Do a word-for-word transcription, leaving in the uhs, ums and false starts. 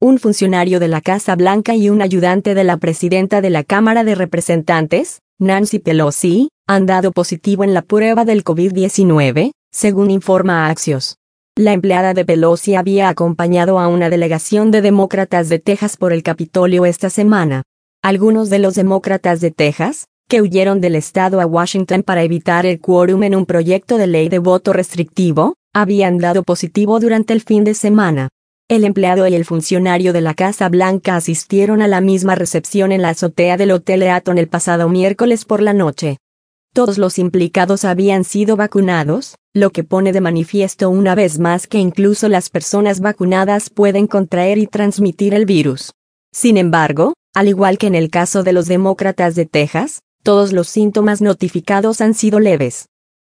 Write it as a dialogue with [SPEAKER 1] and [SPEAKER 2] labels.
[SPEAKER 1] un funcionario de la Casa Blanca y un ayudante de la presidenta de la Cámara de Representantes, Nancy Pelosi, han dado positivo en la prueba del COVID diecinueve, según informa Axios. La empleada de Pelosi había acompañado a una delegación de demócratas de Texas por el Capitolio esta semana. Algunos de los demócratas de Texas, que huyeron del estado a Washington para evitar el quórum en un proyecto de ley de voto restrictivo, habían dado positivo durante el fin de semana. El empleado y el funcionario de la Casa Blanca asistieron a la misma recepción en la azotea del Hotel Eaton el pasado miércoles por la noche. Todos los implicados habían sido vacunados, lo que pone de manifiesto una vez más que incluso las personas vacunadas pueden contraer y transmitir el virus. Sin embargo, al igual que en el caso de los demócratas de Texas, todos los síntomas notificados han sido leves.